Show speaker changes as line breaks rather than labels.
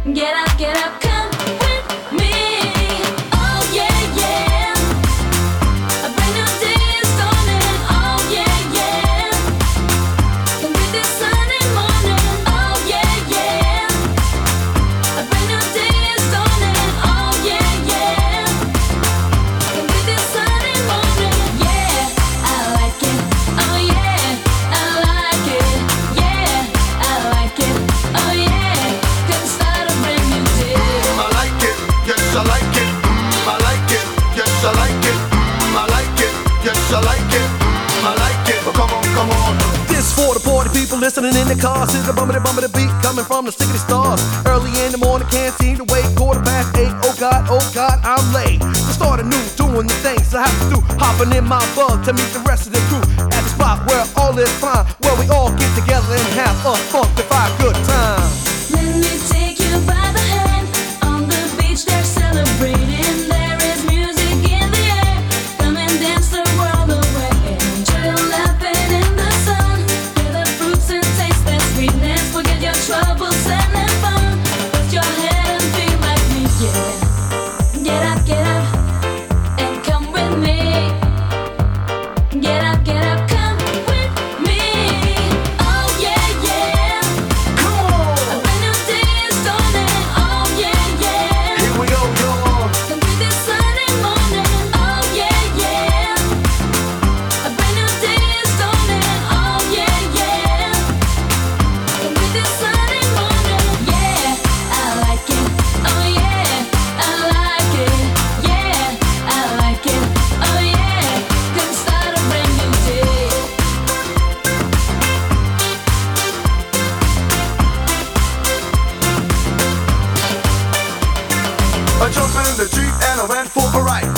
Get up, come with me. Oh yeah, yeah. A brand new day is dawning. Oh yeah, yeah. Can be this Sunday morning. Oh yeah, yeah. A brand new day is dawning. Oh yeah, yeah. Can be this Sunday morning. Yeah, I like it. Oh yeah, I like it. Yeah, I like it. Oh yeah. Can start a brand new day.
I like it, yes I like it. I like it, yes I like it. I like it, yes I like it. I like it. Come on, come on.
This for the party people listening in the car. See the bumpity beat coming from the stickety stars. Early in the morning, can't seem to wait. 8:15. Oh God, I'm late. To start anew, doing the things I have to do. Hopping in my bug to meet the rest of the crew at the spot where all is fine, where we all get together and have a funkified good time.
Let me take you by the hand. On the beach they're celebrating. There is music in the air. Come and dance the world away. Chill laughing in the sun. Hear the fruits and taste that sweetness. Forget your troubles and have fun. Put your head and feel like me, yeah. Get up, and come with me. Get up, come with me. Oh yeah, yeah.
Come on.
A brand new day is dawning. Oh yeah, yeah.
Here we go, y'all.
Can be this Sunday morning. Oh yeah, yeah. A brand new day is dawning. Oh yeah, yeah. Can be this Sunday morning. Yeah, I like it. Oh yeah, I like it. Yeah, I like it. Oh yeah. Can start a brand new day.
I jumped in the Jeep and I went for a ride.